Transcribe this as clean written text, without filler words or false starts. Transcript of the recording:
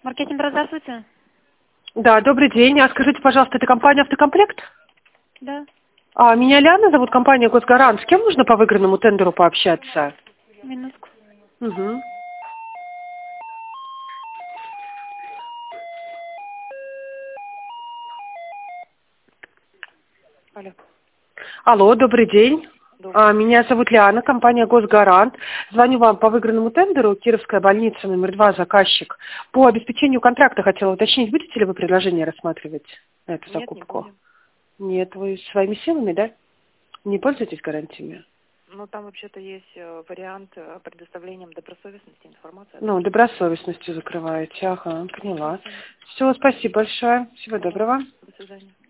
Маркетинг, здравствуйте. Да, добрый день. А скажите, пожалуйста, это компания «Автокомплект»? Да, Меня Лиана зовут, компания «Госгарант». С кем нужно по выигранному тендеру пообщаться? минутку. Угу. Алло, Алло, добрый день. добрый. Меня зовут Лиана, компания «Госгарант». Звоню вам по выигранному тендеру. Кировская больница, номер 2, заказчик. По обеспечению контракта хотела уточнить, будете ли вы предложение рассматривать на эту Нет, не закупку? будем. Нет, вы своими силами, да? Не пользуетесь гарантиями? Ну, там вообще-то есть вариант предоставлением добросовестности информации. Ну, добросовестностью закрываете. Ага, поняла. Все, спасибо большое. Всего доброго. До свидания.